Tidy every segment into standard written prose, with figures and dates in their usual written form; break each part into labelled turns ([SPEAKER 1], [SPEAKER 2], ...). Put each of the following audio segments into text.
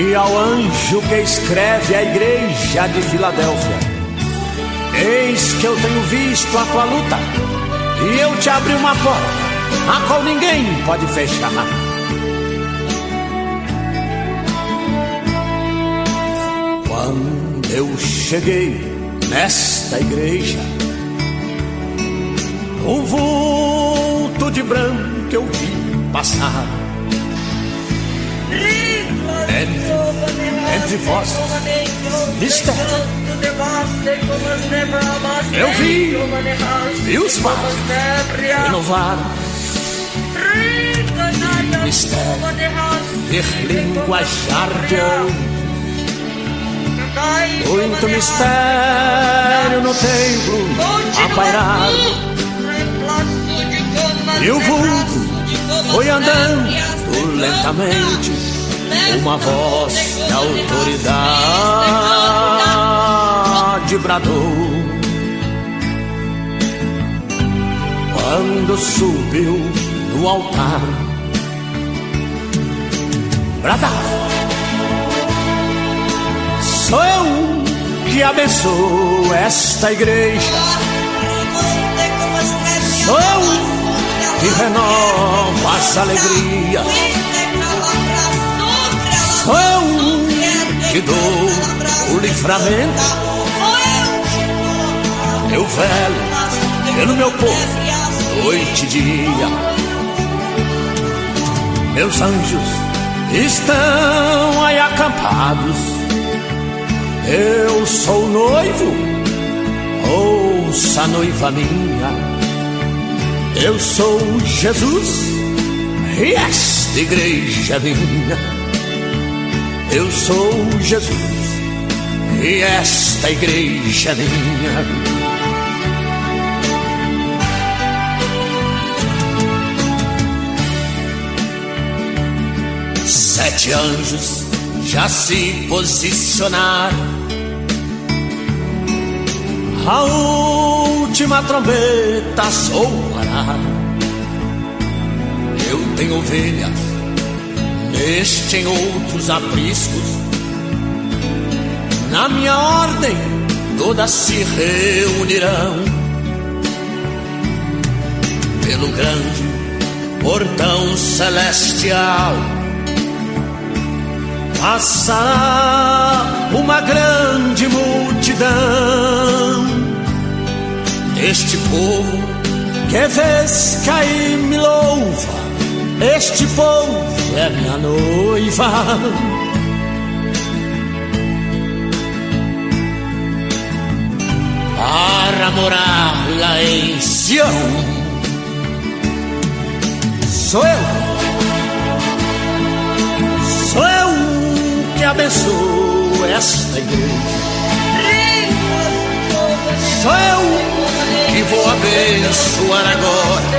[SPEAKER 1] E ao anjo que escreve a igreja de Filadélfia: eis que eu tenho visto a tua luta, e eu te abri uma porta a qual ninguém pode fechar. Quando eu cheguei nesta igreja, um vulto de branco eu vi passar. Entre vós, mistério, eu vi os pais renovaram. Mistério, ter linguajar de anjo. Muito mistério no templo a pairar. E o vulto foi andando lentamente, uma voz de autoridade bradou. Quando subiu no altar, bradava: sou eu que abençoo esta igreja, sou eu que renova as alegrias, sou eu que dou o livramento, eu velo pelo meu povo noite e dia. Meus anjos estão aí acampados, eu sou o noivo, ouça a noiva minha. Eu sou Jesus e esta igreja é minha. Eu sou Jesus e esta igreja é minha. Sete anjos já se posicionaram. A última trombeta soará. Eu tenho ovelhas neste em outros apriscos. Na minha ordem todas se reunirão. Pelo grande portão celestial passará uma grande multidão. Este povo que vês cair me louva, este povo é minha noiva. Para morar lá em Sião, sou eu que abençoo esta igreja. Sou eu que vou abençoar agora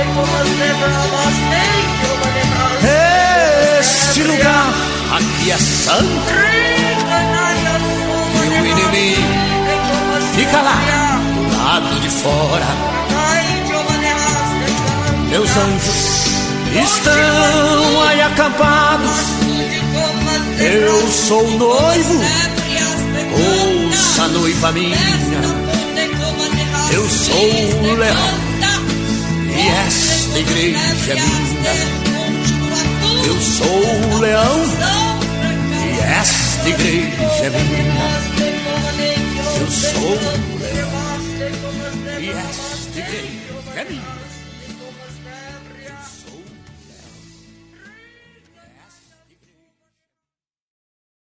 [SPEAKER 1] este lugar. Aqui é santo e o inimigo fica lá do lado de fora. Meus anjos estão aí acampados. Eu sou o noivo, ouça a noiva minha. Eu sou o leão e esta igreja é minha.